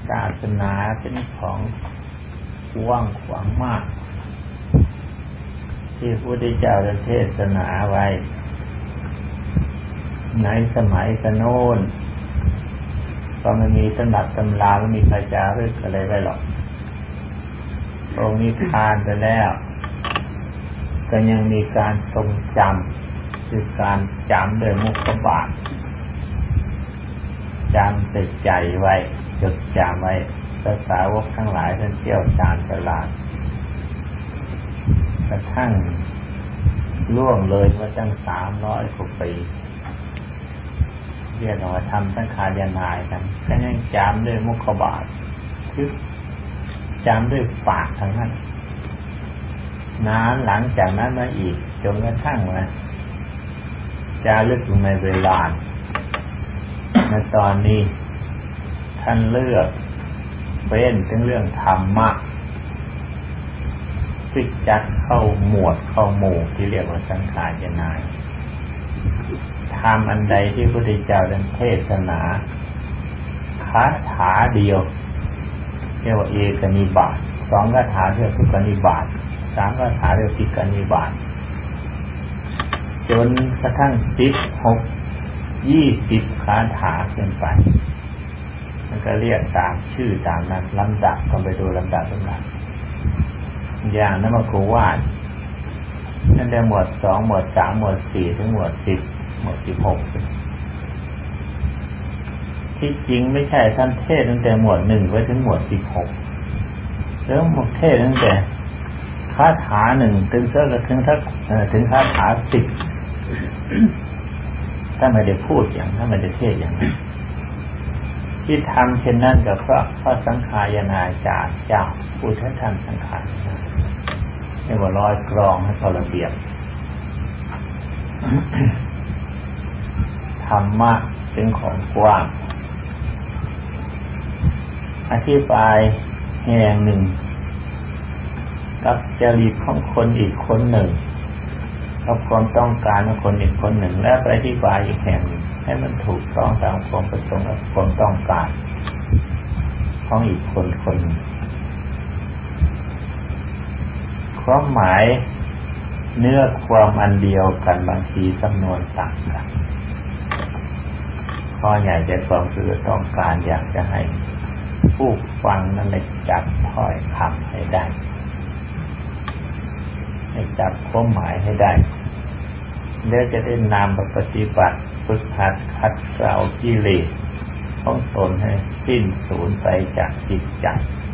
ศาสนาเป็นของกว้างขวางมากที่พระพุทธเจ้าได้เทศนาไว้ในสมัยโน้นก็ไม่มีตำรับตำราไม่มีใครจารึกอะไรไว้หรอกองค์นิพพานไปแล้วก็ยังมีการทรงจำคือการจำด้วยมุขบาทจำติดใจไว้จดจำไว้ภาษาวกทั้งหลายท่านเชี่ยวชาญฉลาดกระทั่งล่วงเลยมาตั้ง300 กว่าปีเรียกว่าทำสังขารนายกันก็ยังจำด้วยมุขบาทคือจำด้วยปากทั้งนั้นนานหลังจากนั้นมาอีกจนกระทั่งว่าจารึกลงในเวลาในตอนนี้ท่านเลือกเป็นถึงเรื่องธรรมะฟิกจัดเข้าหมวดเข้าหมู่ที่เรียกว่าสังขารนายธรรมอันใดที่พระพุทธเจ้าได้เทศนาคาถาเดียวเรียกว่าเอกนิบาต2 คาถาเรียกทุกนิบาต3 คาถาเรียกทิกนิบาตจนกระทั่ง16 20 คาถาขึ้นไปมันก็เรียกตามชื่อตามนั้นลำดับก็ไปดูลำดับอย่างนั้นมาโกวาดนั่นได้หมวด2 หมวด3 หมวด4ถึงหมวด10 หมวด16ที่จริงไม่ใช่ท่านเทศตั้งแต่หมวด1ไว้ถึงหมวด16แล้วหมวดเทศตั้งแต่คาถา1ถึงคาถา10ถ้าไม่ได้พูดอย่างถ้าไม่ได้เทศอย่างนั้นที่ทำเช่นนั้นก็เพราะสังขารนาจารย์เจ้าผู้ท่านทำสังขารเรียกว่าร้อยกรองให้เขาระเบียบธรรมะเป็นของกว้างอธิบายแห่งหนึ่งกับจริตของคนอีกคนหนึ่งกับความต้องการของคนอีกคนหนึ่งและไปอธิบายอีกแห่งหนึ่งให้มันถูกต้องตามความประสงค์และความต้องการของอีกคนหนึ่งความหมายเนื้อความอันเดียวกันบางทีจำนวนต่างกันข้อใหญ่ใจความคือต้องการอยากจะให้ผู้ฟังนั้นได้จับถ้อยคำให้ได้ให้จับความหมายให้ได้แล้วจะได้นำไปปฏิบัติฝึกหัดขัดเกลากิเลสของตนให้สิ้นสูญไปจากจิตใจ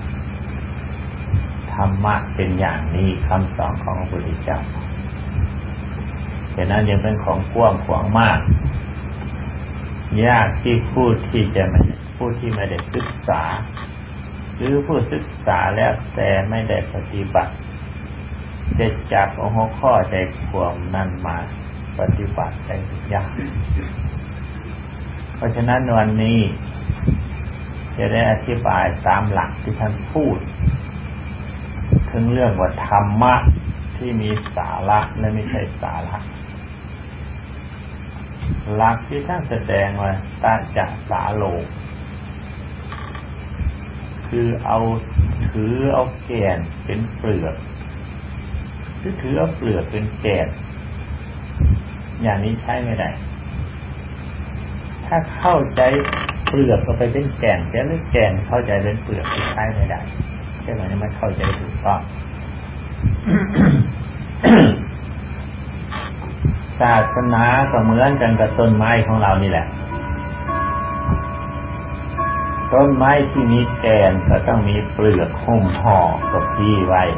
ธรรมะเป็นอย่างนี้คำสอนของพระพุทธเจ้าฉะนั้นยังเป็นของกว้างขวางมากยากที่ผู้ที่ไม่ได้ศึกษาหรือผู้ศึกษาแล้วแต่ไม่ได้ปฏิบัติจะจับเอาหัวข้อใจความนั้นมาปฏิบัติได้ยากเพราะฉะนั้นวันนี้จะได้อธิบายตามหลักที่ท่านพูดถึงเรื่องว่าธรรมะที่มีสาระและไม่ใช่สาระหลักที่ท่านแสดงว่าตาจะสาโลคือถือเอาแก่นเป็นเปลือกหรือถือเอาเปลือกเป็นแก่นอย่างนี้ใช้ไม่ได้ถ้าเข้าใจเปลือกก็ไปเป็นแก่นแต่ไม่แก่นเข้าใจเป็นเปลือกใช้ไม่ได้ใช่ไหมนี่มันเข้าใจถูกต้อง ศาสนาก็เหมือนกันกับต้นไม้ของเรานี่แหละต้นไม้ที่มีแก่นก็ต้องมีเปลือกหุ้มห่อกับที่ไว้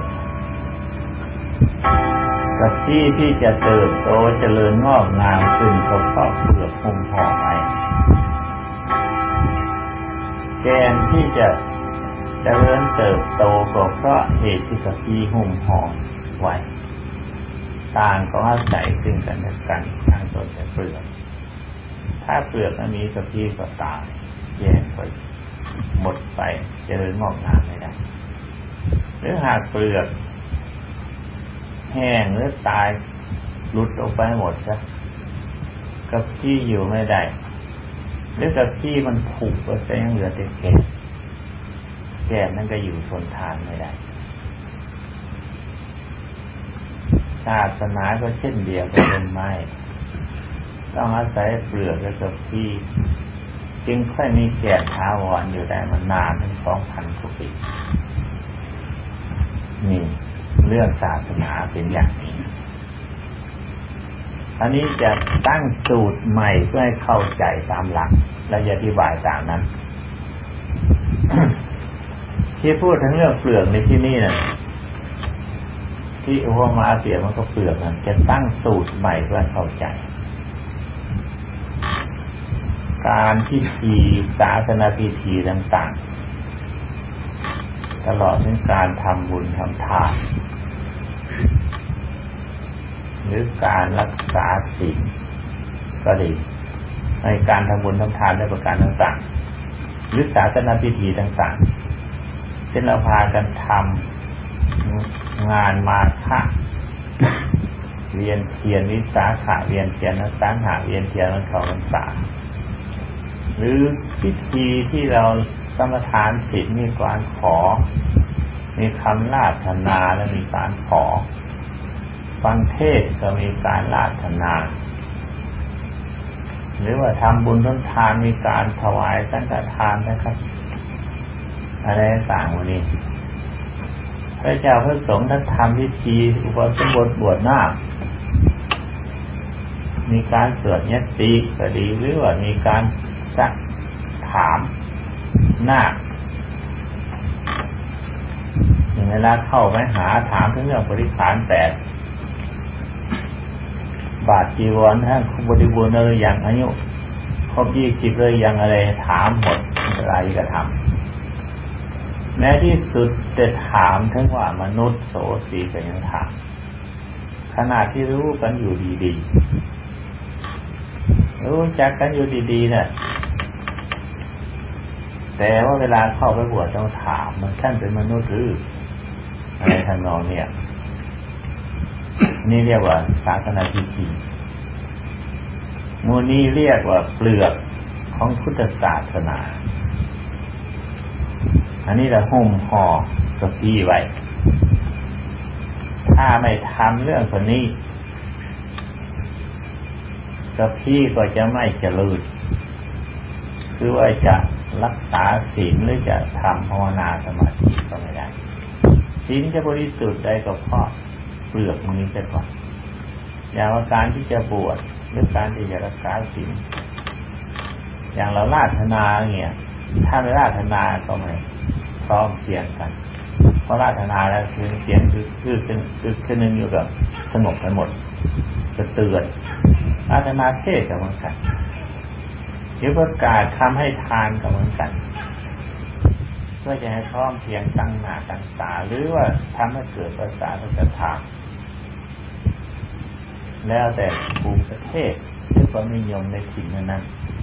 กับที่จะเติบโตเจริญงอกงามขึ้นก็เพราะเปลือกหุ้มห่อไว้แก่นที่จะเจริญเติบโตก็เพราะเหตุที่กับที่หุ้มห่อไว้ต่างก็อาศัยซึ่งกันและกันทางต้นและเปลือกถ้าเปลือกไม่มีกับที่ก็ตายแย่ไปหมดไปเจริญงอกงามไม่ได้หรือหากเปลือกแห้งหรือตายหลุดออกไปหมดซะกับที่อยู่ไม่ได้หรือกับที่มันผุก็จะยังเหลือแต่แก่แก่นนั่นก็อยู่ทนทานไม่ได้ศาสนาก็เช่นเดียวกับต้นไม้ต้องอาศัยเปลือกและกับที่จึงค่อยมีแก่นถาวรอยู่ได้มานานถึง 2,000 กว่าปีนี่เรื่องศาสนาเป็นอย่างนี้อันนี้จะตั้งสูตรใหม่เพื่อให้เข้าใจตามหลักและอธิบายตามนั้น ที่พูดถึงเรื่องเปลือกในที่นี่นะที่อุปมาเสียมันก็เปลือกนะจะตั้งสูตรใหม่เพื่อเข้าใจการพิธีศาสนาพิธีต่างๆตลอดถึงการทำบุญทำทานหรือการรักษาศีลก็ดีในการทำบุญทำทานในประการต่างๆหรือศาสนาพิธีต่างๆเช่นเราพากันทำงานมาฆะเวียนเทียนวิสาขะเวียนเทียนนักสังหะเวียนเทียนวันเข้าพรรษาหรือพิธีที่เราสมทานศีลมีการขอมีคำราธนาและมีการขอฟังเทศน์ก็มีการราธนาหรือว่าทำบุญทำทานมีการถวายสังฆทานนะครับอะไรต่างๆวันนี้พระเจ้าพระสงฆ์ท่านทำพิธีอุปสมบทบวชนาคมีการสวดยัตติก็ดีหรือว่ามีการซักถามนาคเวลาเข้าไปหาถามถึงเรื่องบริขาร8บาทจีวรท่านบริบูรณ์เลยอย่างอายุครบ20เลยอย่างอะไรถามหมดอะไรก็ทำแม้ที่สุดจะถามถึงว่ามนุษย์โสสีก็ยังถามขนาดที่รู้กันอยู่ดีๆรู้จักกันอยู่ดีๆเนี่ยแต่ว่าเวลาเข้าไปบวชต้องถามมันท่านเป็นมนุษย์หรืออะไรทำนองเนี่ยนี่เรียกว่าศาสนาพิธีมูนี้เรียกว่าเปลือกของพุทธศาสนาอันนี้เราหุ้มห่อกับพี่ไว้ถ้าไม่ทำเรื่องคนนี้กับพี่ก็จะไม่เจริญคือว่าจะรักษาศีลหรือจะทำภาวนาสมาธิก็ไม่ได้ศีลจะบริสุทธิ์ได้ก็เพราะเปลือกมันนี้จะก่อนอย่างว่าการที่จะบวชหรือการที่จะรักษาศีลอย่างเราราธนาเนี่ยถ้าไม่ราธนาก็ไม่พร้อมเพียงกันเพราะราธนาแล้วคือเสียงคือนึงอยู่กับสงบกันหมดจะเตือนราธนาเทศกับมันกันหรือประกาศทำให้ทานกับมันกันเพื่อจะให้พร้อมเพียงตั้งหน้าตั้งตาหรือว่าทำให้เกิดภาษาศรัทธาแล้วแต่ภูมิประเทศหรือความนิยมในถิ่นนั้น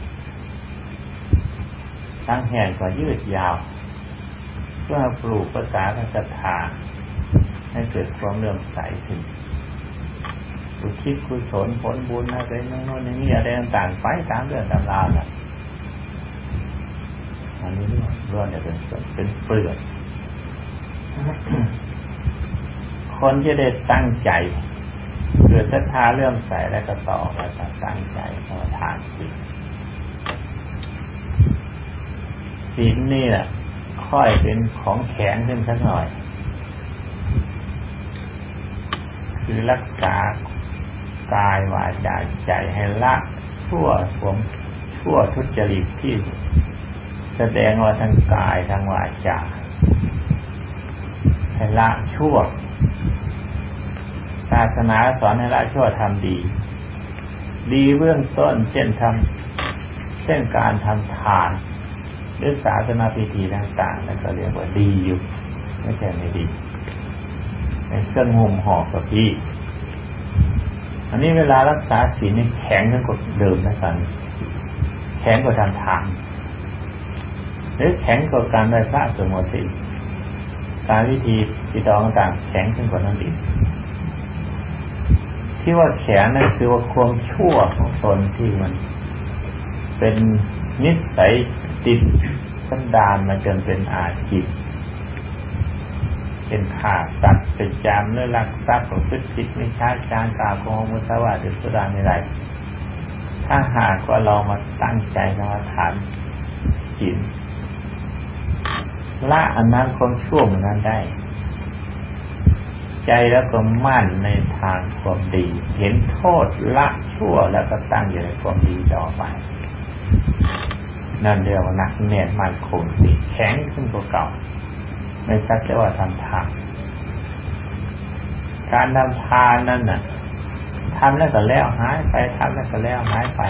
ทั้งแห่งก็ยืดยาวเพื่อปลูกภาษาศรัทธาให้เกิดความเลื่อมใสขึ้นอุทิศกุศลผลบุญอะไรนั่นโน่นนี่อะไรต่างๆไปตามเรื่องตามราวน่ะอันนี้ล้วนจะเป็นเปลือกคนที่ได้ตั้งใจเกิดศรัทธาเลื่อมใสและก็ต่อไปตั้งใจสมาทานศีลนี่แหละค่อยเป็นของแข็งขึ้นสักหน่อยคือรักษากายวาจาใจให้ละชั่วทุจริตที่แสดงว่าทั้งกายทั้งวาจาให้ละชั่วศาสนาสอนให้ละชั่วทำดีเบื้องต้นเช่นการทำทานหรือศาสนาพิธีต่างๆนั่นก็เรียกว่าดีอยู่ไม่ใช่ไม่ดีเป็นเครื่องห่มห่อกับพี่อันนี้เวลารักษาศีลนี่แข็งขึ้นกว่าเดิมนะครับแข็งกว่าทำทานหรือแข็งกว่าการไหว้พระสวดมนต์การวิธีที่ต่างๆแข็งขึ้นกว่านั้นอีกที่ว่าแข็งนั่นคือว่าความชั่วของตนที่มันเป็นนิสัยติดสันดานมาจนเป็นอาชีพเป็นฆ่าสัตว์เป็นจามเนื้อลักทรัพย์ประพฤติผิดไม่ช้าจารกล่าวโกหกมุสาวาทสุราไม่ไรถ้าหากว่าเรามาตั้งใจกรรมฐานศีลละอันนั้นความชั่วเหมือนนั้นได้ใจแล้วก็มั่นในทางความดีเห็นโทษละชั่วแล้วก็ตั้งอยู่ในความดีต่อไปนั่นเรียกว่านักแน่นมั่นคงสิแข็งขึ้นกว่าเก่าไม่สักแต่ว่าทำทานการทำทานนั่นน่ะทำแล้วก็แล้วหายไปทำแล้วก็แล้วหายไป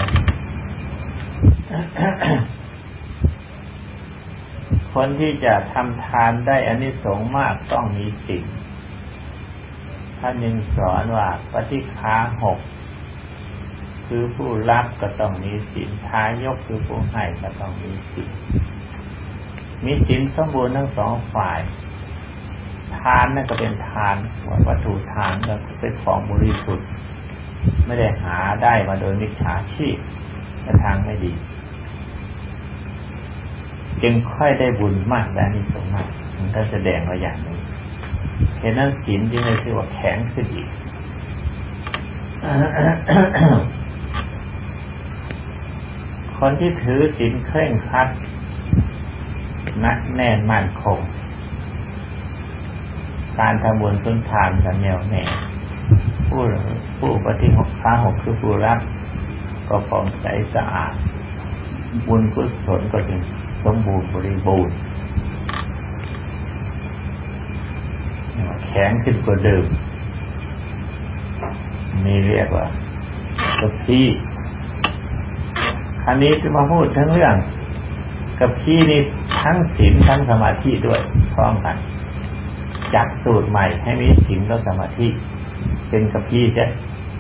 คนที่จะทำทานได้อานิสงส์มากต้องมีศีลท่านยังสอนว่าปฏิฆาหกคือผู้รับก็ต้องมีศีลทายกคือผู้ให้ก็ต้องมีศีลมีศีลสมบูรณ์ทั้งสองฝ่ายทานนั่นก็เป็นทานวัตถุทานก็เป็นของบริสุทธิ์ไม่ได้หาได้มาโดยมิจฉาชีพในทางไม่ดีจึงค่อยได้บุญมากและอานิสงส์มากมันก็แสดงว่าอย่างนี้เห็นนั้นศีลจึงได้ชื่อว่าแข็งขึ้นอีก คนที่ถือศีลเคร่งครัดนักแน่นมั่นคงการทำบุญสุนทานกันแน่วแน่ผู้ปฏิฆาหกคือผู้รับก็ผ่องใสสะอาดบุญกุศลก็จึงสมบูรณ์บริบูรณ์แข็งขึ้นกว่าเดิมนี่เรียกว่ากับพี่คราวนี้จะมาพูดทั้งเรื่องกับพี่นี่ทั้งศีลทั้งสมาธิด้วยพร้อมกันจัดสูตรใหม่ให้มีศีลและสมาธิเป็นกับพี่ใช่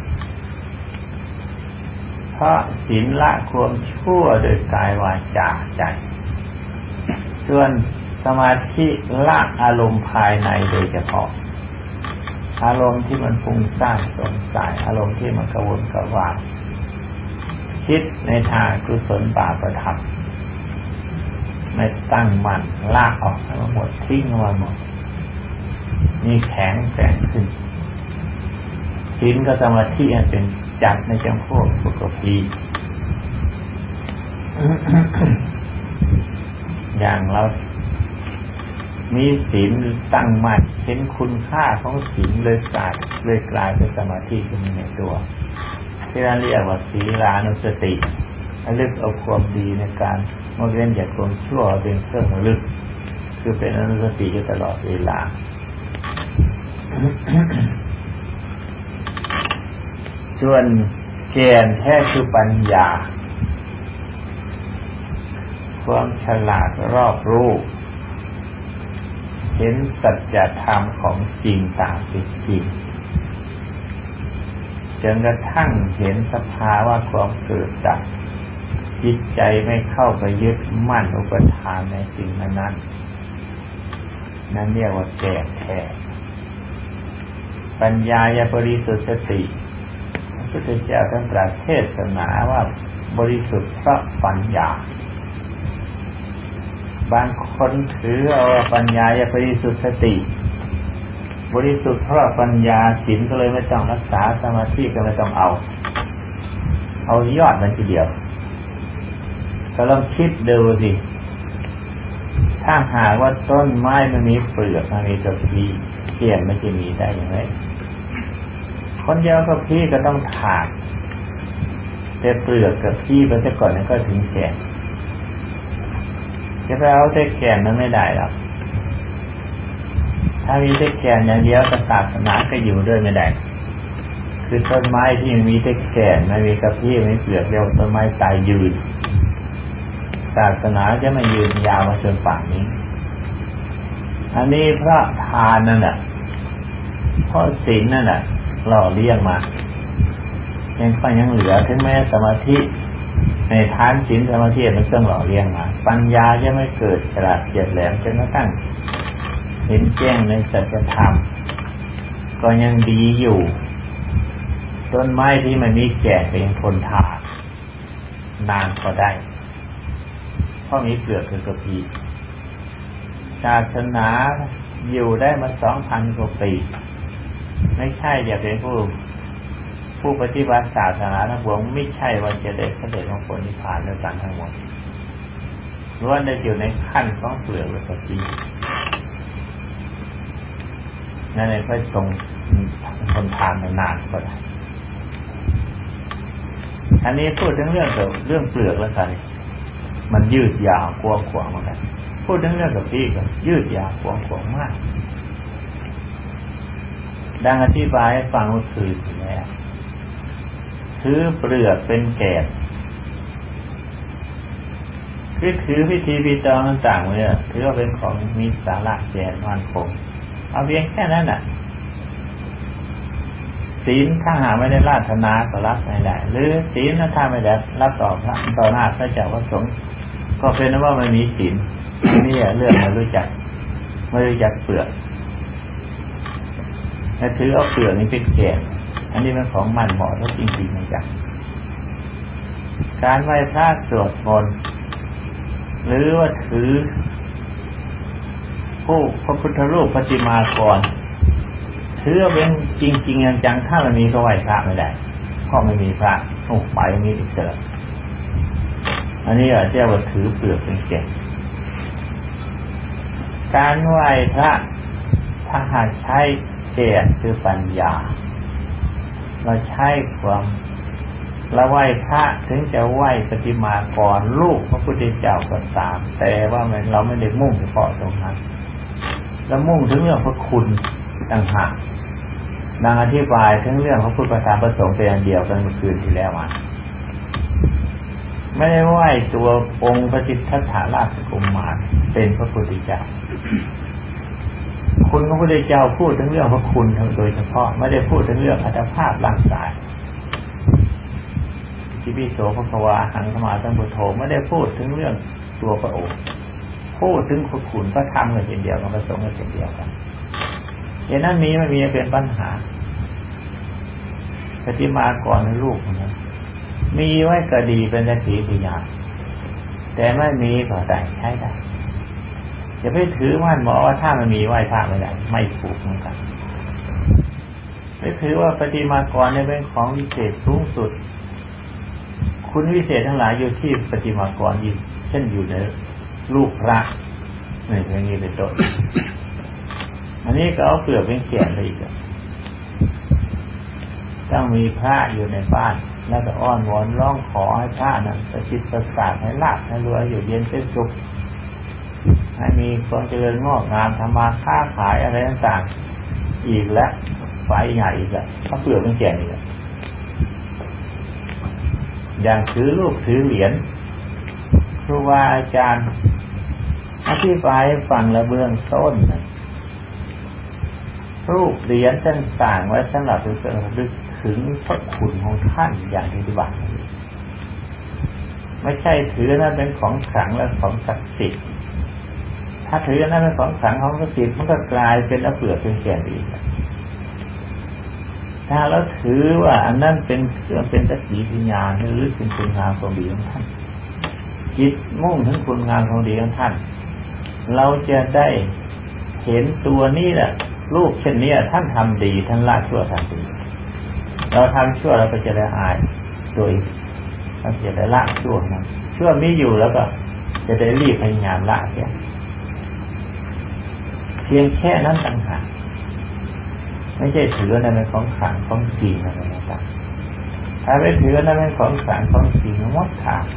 เพราะศีลละความชั่วโดยกายวาจาใจส่วนสมาธิละอารมณ์ภายในโดยเฉพาะอารมณ์ที่มันฟุ้งซ่านสงสัยอารมณ์ที่มันกระวนกระวายคิดในทางกุศลบาปธรรมไม่ตั้งมั่นละออกทั้งหมดทิ้งมาหมดนี่แข็งแกร่งขึ้นศีลกับสมาธิเป็นจัดในจำพวกปกติ อย่างเรามีศีลตั้งมั่นเห็นคุณค่าของศีลเลยกลายเป็นสมาธิขึ้นในตัวที่เราเรียกว่าศีลานุสติระลึกเอาความดีในการงดเว้นจากความชั่วเป็นเครื่องระลึกคือเป็นอนุสติอยู่ตลอดเวลา ส่วนแก่นแท้คือปัญญาความฉลาดรอบรู้เห็นสัจธรรมของจริงตามเป็นจริงจนกระทั่งเห็นสภาวะความเกิดดับจิตใจไม่เข้าไปยึดมั่นอุปทานในสิ่งนั้นนั่นเรียกว่าแก่นแท้ปัญญายบริสุทธิสติพระพุทธเจ้าท่านตรัสเทศนาว่าบริสุทธิ์เพราะปัญญาบางคนถือเอาปัญญาบริสุทธิสติบริสุทธิ์เพราะปัญญาศีลก็เลยไม่ต้องรักษาสมาธิก็ไม่ต้องเอายอดมันทีเดียวก็ลองคิดดูสิถ้าหากว่าต้นไม้มันมีเปลือกมันมีกระพี้เกี่ยนมันจะมีได้อย่างไรคนเดียวกระพี้ก็ต้องถากแต่เปลือกกระพี้ไปซะก่อนนั้นก็ถึงแก่นจะไปเอาแต่แก่นมันไม่ได้หรอกถ้ามีแต่แก่นอย่างเดียวศาสนาก็อยู่ด้วยไม่ได้คือต้นไม้ที่มีแต่แก่นไม่มีกระพี้ไม่มีเปลือกเรียกว่าต้นไม้ตายยืนศาสนาจะไม่ยืนยาวมาจนป่านนี้อันนี้เพราะทานนั่นแหละเพราะศีลนั่นแหละหล่อเลี้ยงมายังเหลือถึงแม้สมาธิในทานศีลสมาธิมันต้องหล่อเลี้ยงมาปัญญาจะไม่เกิดฉลาดเฉียบแหลมจนกระทั่งเห็นแจ้งในสัจธรรมก็ยังดีอยู่ต้นไม้ที่มันมีแก่ก็ยังทนทานนานก็ได้เพราะมีเปลือกคือกระพี้ศาสนาอยู่ได้มา 2,000 กว่าปีไม่ใช่อย่าเป็นผู้ปฏิบัติศาสนาทั้งปวงไม่ใช่ว่าจะได้เสด็จของผลนิพพานด้วยกันทั้งหมดล้วนได้อยู่ในขั้นของเปลือกและกะทินั่นเองค่อยทรงคนทานนานก็ได้อันนี้พูดถึงเรื่องเปลือกแล้วกันมันยืดยาวกว้างขวางเหมือนกันพูดถึงเรื่องกะทิก็ยืดยาวกว้างขวางมากดังอธิบายให้ฟังก็คือแล้วถือเปลือกเป็นแกนคือถือพิธีพิธีต่างๆเนี่ยถือว่าเป็นของมีสาระแก่นมั่นคงเอาเพียงแค่นั้นน่ะศีลถ้าหาไม่ได้ราธนาก็รับไม่ได้หรือศีลถ้าไม่ได้รับต่อพระต่อหน้าพระเจ้าพระสงฆ์ก็เป็นว่าไม่มีศีลนี่เรื่องไม่รู้จักเปลือกแต่ถือเอาเปลือกนี้เป็นแกนอันนี้เป็นของมั่นเหมาะแล้วจริงๆเหมือนกันการไหว้พระสวดมนต์หรือว่าถือผู้พระพุทธรูปปฏิมากรถือเป็นจริงๆจังๆถ้ามันมีก็ไหว้พระไม่ได้เพราะไม่มีพระไปมีอิสระอันนี้เรียกว่าถือเปลือกเป็นแก่นการไหว้พระถ้าหากใช้แก่นคือปัญญาเราใช้ความเราไหว้พระถึงจะไหว้ปฏิมากรรูปพระพุทธเจ้าก็ตามแต่ว่าเราไม่ได้มุ่งเฉพาะตรงนั้นเรามุ่งถึงเรื่องพระคุณต่างหากดังอธิบายถึงเรื่องพระพุทธธรรมประสงค์เป็นอันเดียวกันเมื่อคืนที่แล้วมาไม่ได้ไหว้ตัวองค์พระสิทธัตถราชกุมารเป็นพระพุทธเจ้าคุณพระพุทธเจ้าพูดถึงเรื่องพระคุณโดยเฉพาะไม่ได้พูดถึงเรื่องอัตภาพร่างกายที่พิโสภควาหังสมาสัมพุทโธไม่ได้พูดถึงเรื่องตัวพระองค์พูดถึงคุณพระธรรมกันเช่นเดียวกันพระสงฆ์กันเช่นเดียวกันอย่างนั้นมีไม่มีเป็นปัญหาปฏิมากรในรูปนั้นมีไว้ก็ดีเป็นสักขีพยานแต่ไม่มีก็ได้ใช้ได้อย่าไปถือมั่นบอกว่าถ้ามันมีไหว้พระไม่ได้ไม่ถูกเหมือนกันไปถือว่าปฏิมากรเป็นของวิเศษสูงสุดคุณวิเศษทั้งหลายอยู่ที่ปฏิมากรอยู่เช่นอยู่ในรูปพระนี่อย่างนี้เป็นต้นอันนี้ก็เอาเปลือกเป็นแก่นเลยอีกต้องมีพระอยู่ในบ้านแล้วก็อ้อนวอนร้องขอให้พระนั้นประสิทธิ์ประสาทให้ลาภให้รวยอยู่เย็นเป็นสุขให้มีความเจริญงอกงามทำมาค้าขายอะไรต่างๆอีกแล้วไฟใหญ่อีกแล้วเอาเปลือกเป็นแก่นอีกอย่างถือรูปถือเหรียญครูบาอาจารย์อธิบายฟังและเบื้องต้นรูปเหรียญต่างๆไว้สำหรับระลึกถึงพระคุณของท่านอย่างที่ว่าไม่ใช่ถือนั้นเป็นของขลังและของศักดิ์สิทธิ์ถ้าถือนั้นเป็นของขลังของศักดิ์สิทธิ์มันก็กลายเป็นเปลือกเป็นแก่นอีกถ้าเราถือว่าอันนั้นเป็นเครื่องเป็นสักขีพยานหรือเป็นคุณงามความดีของท่านจิตมุ่งถึงคุณงามความดีของท่านเราจะได้เห็นตัวนี้แหละรูปเช่นนี้ท่านทำดีท่านละชั่วทำดีเราทำชั่วเราก็จะได้อายโดยเราจะได้ละชั่วนั้นชั่วมีอยู่แล้วก็จะได้รีบพยายามละเพียงแค่นั้นต่างหากไม่ใช่ถือนั่นเป็นของขลังของจริงอะไรต่างถ้าไปถือนั่นเป็นของขลังของจริงหมดทาง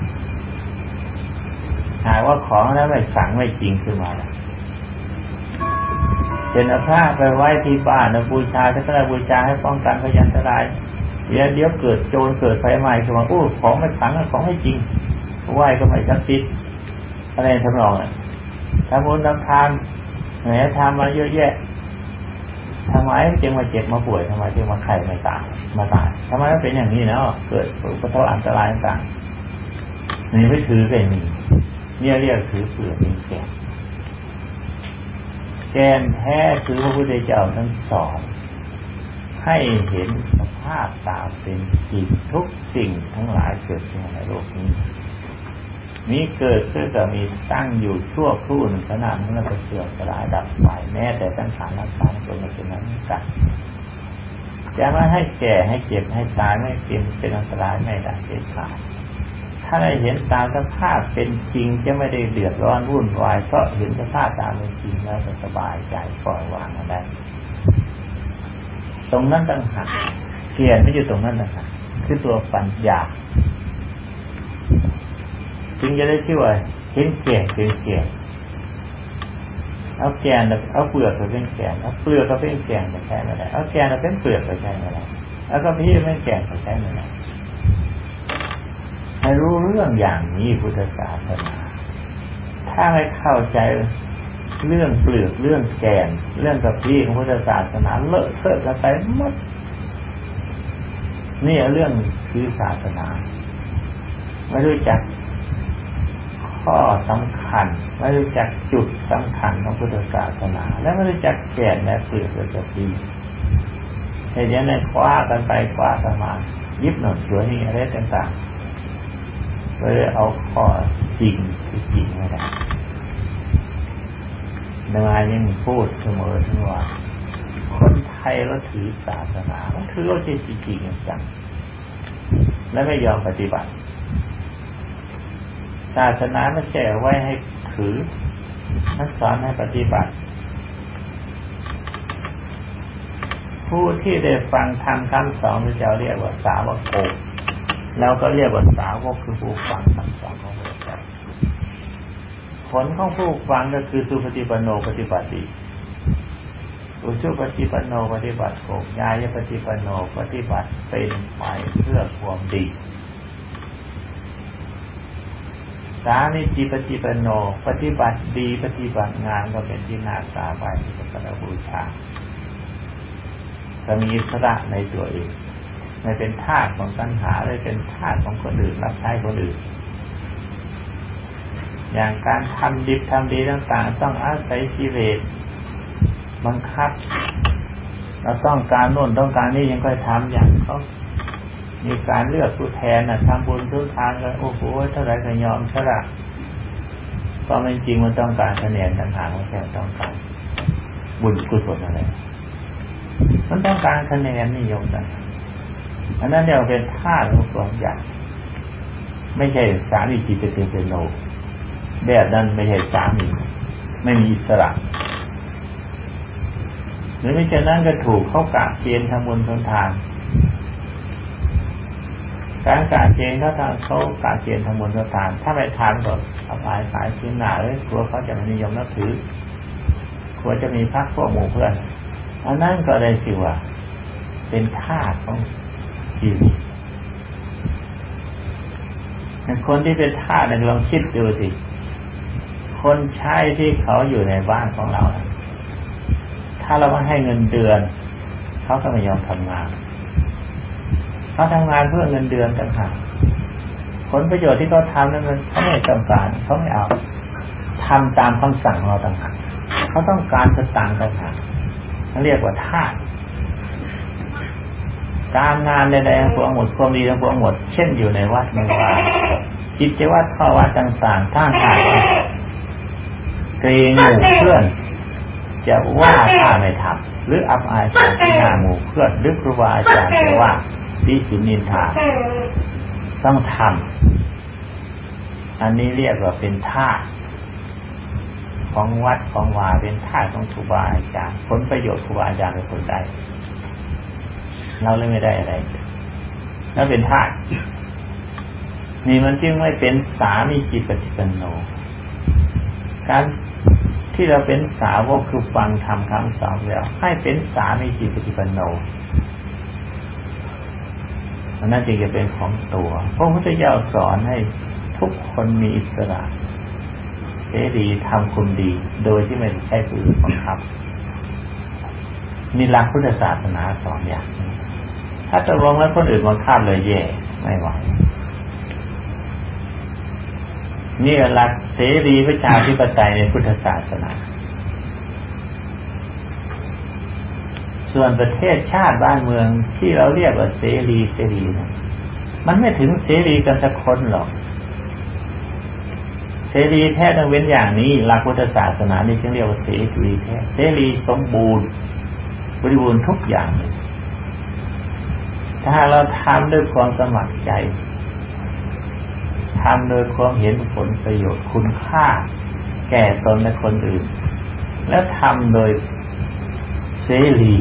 หากว่าของนั้นไม่ขลังไม่จริงขึ้นมาแล้วเป็นผ้าไปไว้ที่บ้านบูชาถ้าเราบูชาให้ป้องกันพยันตรายเดี๋ยวเกิดโจรเกิดไฟไหม้ขึ้นมาของไม่ขลังของไม่จริงไหว้ก็ไม่ศักดิ์สิทธิ์อะไรทำนองนั้นทำบุญทำทานแหมทำมาเยอะแยะทำไมจึงมาเจ็บมาป่วยทำไมจึงมาไข้ไม่ตายมาตายทำไมมันเป็นอย่างนี้เนาะเกิดอุบัติเหตุอันตรายต่างนี่ไม่ถือเป็นนี่เรียกถือเปลือกเป็นแก่นแกนแท้คือพระพุทธเจ้าท่านสอนให้เห็นสภาพตามเป็นจริงทุกสิ่งทั้งหลายเกิดขึ้นในโลกนี้มีเกิดขึ้นก็มีตั้งอยู่ชั่วครู่หนึ่งขณะนั้นแล้วก็เสื่อมสลายดับไปแม้แต่สังขารร่างกายก็ไม่เป็นนั้นกันจะไม่ให้แก่ให้เจ็บให้ตายไม่เป็นอันตรายไม่ได้เด็ดขาดถ้าได้เห็นตามสภาพเป็นจริงจะไม่ได้เดือดร้อนวุ่นวายเพราะเห็นสภาพตามเป็นจริงแล้วจะสบายใจปล่อยวางมาได้ตรงนั้นต่างหากเกียรติไม่อยู่ตรงนั้นต่างหากคือตัวปัญญาจึงจะได้ชื่อว่าเห็นแก่เป็นแก่เอาแกนเอาเปลือกไปเป็นแกนเอาเปลือกก็เป็นแกนไปใช้ไม่ได้เอาแกนก็เป็นเปลือกไปใช้ไม่ได้แล้วก็พี่เป็นแกนไปใช้ไม่ได้ให้รู้เรื่องอย่างนี้พุทธศาสนาถ้าไม่เข้าใจเรื่องเปลือกเรื่องแกนเรื่องกระพี้ของพุทธศาสนาเลอะเทอะกันไปหมดนี่เรื่องคือศาสนาไม่รู้จักข้อสำคัญไม่รู้จักจุดสำคัญของพุทธศาสนาและไม่รู้จักแกนและเปลือกและกระพี้เหตุนั้นคว้ากันไปคว้ากันมายิบหน่อยสวยนี่อะไรต่างๆเลยเอาข้อจริงที่จริงไม่ได้นายยังพูดเสมอทั้งว่าคนไทยเราถือศาสนาถือเราจริงจริงจังและไม่ยอมปฏิบัติศาสนาไม่ใช่ไว้ให้ถือนักสอนให้ปฏิบัติผู้ที่ได้ฟังธรรมคำสอนพระเจ้าเรียกว่าสาวกเราก็เรียกว่าสาวกคือผู้ฟังคำสอนของพระเจ้าผลของผู้ฟังก็คือสุปฏิปันโนปฏิบัติอุชุปฏิปันโนปฏิบัติโกญาณปฏิปันโนปฏิบัติเป็นไปเพื่อความดีสามีจิปฏิปันโนปฏิบัติดีปฏิบัติงานก็เป็นที่น่าสาบายที่สักการะบูชาจะมีอิสระในตัวเองไม่เป็นทาสของตัณหาไม่เป็นทาสของคนอื่นรับใช้คนอื่นอย่างการทำดีทำดีต่างๆต้องอาศัยกิเลสบังคับเราต้องการโน่นต้องการนี่ยังค่อยทำอย่างเขามีการเลือกผู้แทนทำบุญทุกทางเลยโอ้โหเท่าไรก็ยอมเท่าไรก็ไม่จริงมันต้องการคะแนนต่างหากไม่ใช่ต้องการบุญกุศลอะไรมันต้องการคะแนนนิยมต่างอันนั้นเรียกว่าเป็นธาตุของความอยากไม่ใช่สามีจิตเป็นโลแบบนั้นไม่ใช่สามีไม่มีอิสระหรือไม่เช่นนั้นก็ถูกเขากะเกณฑ์ทำบุญทำทานการกะเกณฑ์เขากะเกณฑ์ทำบุญทำทานถ้าไม่ทานก็เอาไปขายซื้อหน้าเลยกลัวเขาจะไม่นิยมนับถือกลัวจะมีพรรคพวกหมู่เพื่อนอันนั้นก็ได้สิว่าเป็นธาตุของชีวิตคนที่เป็นทาสลองคิดดูสิคนใช้ที่เขาอยู่ในบ้านของเราถ้าเราไม่ให้เงินเดือนเขาก็ไม่ยอมทำงานเขาทำงานเพื่อเงินเดือนต่างหากผลประโยชน์ที่เขาทำนั้นเขาไม่ต้องการเขาไม่เอาทำตามคำสั่งเราต่างหากเขาต้องการสตางค์ต่างหากเรียกว่าทาสการงานใดๆทั้งปวงหมดความดีทั้งปวงหมดเช่นอยู่ในวัดในวากิจวัตรข้อวัดต่างๆท่าทางเกรงหมู่เพื่อนจะว่าถ้าไม่ทำหรืออับอายต่อหน้าหมู่เพื่อนหรือครูบาอาจารย์จะว่าวิจินินทาต้องทำอันนี้เรียกว่าเป็นธาตุของวัดของวาเป็นธาตุของครูบาอาจารย์ผลประโยชน์ครูบาอาจารย์เป็นคนใดเราเลยไม่ได้อะไรแล้วเป็นธาตุนี่มันจึงไม่เป็นสามีจิตปฏิปันโนการที่เราเป็นสาวกคือฟังธรรมคำสอนแล้วให้เป็นสามีจิตปฏิปันโนอันนั้นจึงจะเป็นของตัวพระพุทธเจ้าสอนให้ทุกคนมีอิสระเสรีทำคุณดีโดยที่ไม่ใช่ผู้อื่นบังคับมีหลักพุทธศาสนาสอนอย่างถ้าตกลงแล้วคนอื่นบังคับเลยแย่ไม่ไหวนี่หลักเสรีประชาธิปไตยในพุทธศาสนาส่วนประเทศชาติบ้านเมืองที่เราเรียกว่าเสรีนะมันไม่ถึงเสรีกันสักคนหรอกรีแท้ต้องเว้นอย่างนี้หลักพุทธศาสนานี่จึงเรียกว่าเสรีแท้เสรีสมบูรณ์บริบูรณ์ทุกอย่างถ้าเราทำด้วยความสมัครใจทำโดยความเห็นผลประโยชน์คุณค่าแก่ตนและคนอื่นและทำโดยเสรี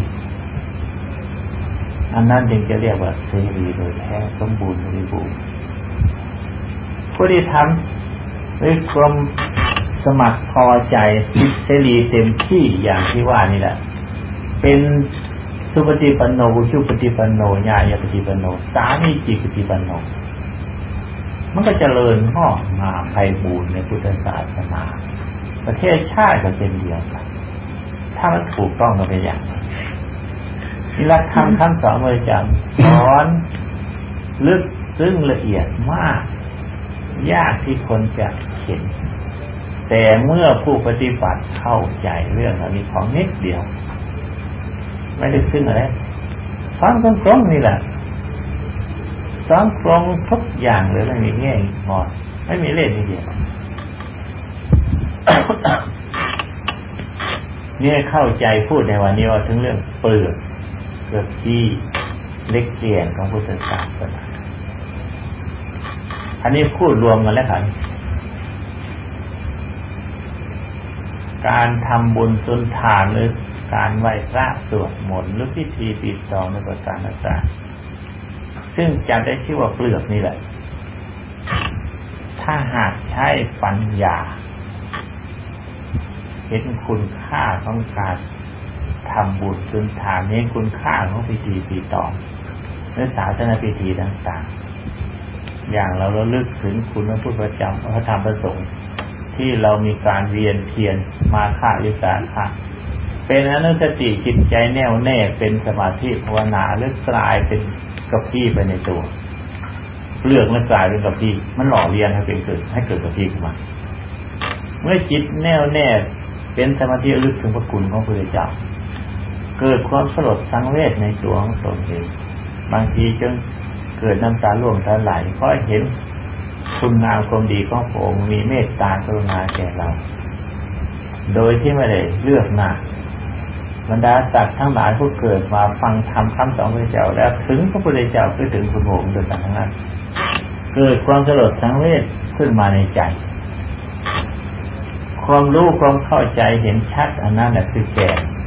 อันนั้นจึงจะเรียกว่าเสรีโดยแท้สมบูรณ์บริบูรณ์ผู้ที่ทำด้วยความสมัครพอใจเสรีเต็มที่อย่างที่ว่านี่แหละเป็นสุปฏิปันโนอุชุปฏิปันโนญาญาปฏิปันโนสามีจิปฏิปันโนมันก็เจริญงอกงามไพบูรณ์ในพุทธศาสนาประเทศชาติก็เป็นเดียวกันถ้ามันถูกต้องก็เป็นอย่างนั้นนี่หลักธรรมคำสอนเลยจะสอนลึกซึ้งละเอียดมากยากที่คนจะเห็นแต่เมื่อผู้ปฏิบัติเข้าใจเรื่องอันนี้ของนิดเดียวไม่ได้ซึ้งอะไรสอนตรงๆนี่แหละสอนตรงทุกอย่างเลยไม่มีแง่งอนไม่มีเล่นนี่เดียวเนี่ยเข้าใจพูดในวันนี้ว่าถึงเรื่องเปลือกเกือบที่เล็กเกียนของพุทธศาสนาอันนี้พูดรวมกันแล้วครับการทำบุญสุนทานหรือการไหว้พระสวดมนต์หรือพิธีปิดทองในประการต่างๆซึ่งจะได้ชื่อว่าเปลือกนี่แหละถ้าหากใช้ปัญญาเห็นคุณค่าของการทำบุญสุนทานเห็นคุณค่าของพิธีปิดทองหรือศาสนพิธีต่างๆอย่างเราระลึกถึงคุณพระพุทธเจ้าพระธรรมพระสงฆ์ที่เรามีการเวียนเทียนมาฆะวิสาขะเป็นอนุสติจิตใจแน่วแน่เป็นสมาธิภาวนาหรือกลายเป็นกระพี้ไปในตัวเลือกและกลายเป็นกระพี้มันหล่อเลี้ยงให้เป็นเกิดให้เกิดกระพี้ขึ้นมาเมื่อจิตแน่วแน่เป็นสมาธิลึกถึงพระคุณของพระพุทธเจ้าเกิดความสลดสังเวชในตัวของตนเองบางทีจนเกิดน้ำตาร่วงตาไหลเพราะเห็นคุณงามความดีของพระองค์มีเมตตากรุณาแก่เราโดยที่ไม่ได้เลือกหน้าบรรดาสัตว์ทั้งหลายผู้เกิดมาฟังธรรมคำสอนพระเจ้าแล้วถึงพระพุทธเจ้าคือถึงคุณโองค์โดยกันทั้งนั้นเกิดความสลดสังเวชขึ้นมาในใจความรู้ความเข้าใจเห็นชัดอันนั้นแหละคือแก่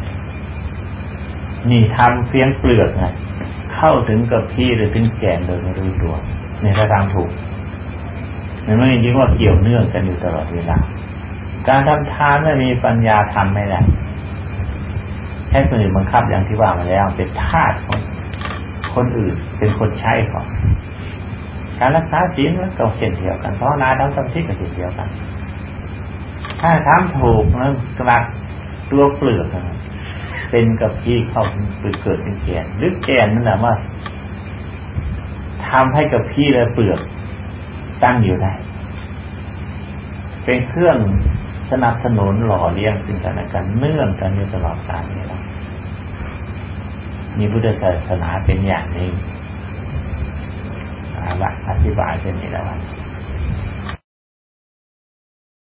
นี่ทำเพียงเปลือกไงเข้าถึงกับพี่หรือถึงแก่นโดยไม่รู้ตัวในทางถูกมันไม่จริงว่าเกี่ยวเนื่องกันอยู่ตลอดเวลาการทำทานไม่มีปัญญาทำไม่ได้ใช้คนอื่นบังคับอย่างที่ว่ามาแล้วเป็นทาสของคนอื่นเป็นคนใช้ของการรักษาศีลก็เช่นเดียวกันภาวนาทำสมาธิก็เช่นเดียวกันถ้าทำถูกแล้วกลัดตัวเปลือกเป็นกับที่เข้าเกิดเป็นแก่นหรือแก่นนั่นแหละว่าทำให้กับพี่และเปลือกตั้งอยู่ได้เป็นเครื่องสนับสนุนหล่อเลี้ยงซึ่งกันและกันเนื่องกันอยู่ตลอดกาลนี้นะมีพุทธศาสนาเป็นอย่างนี้หลักอธิบายเป็นนี้แล้ว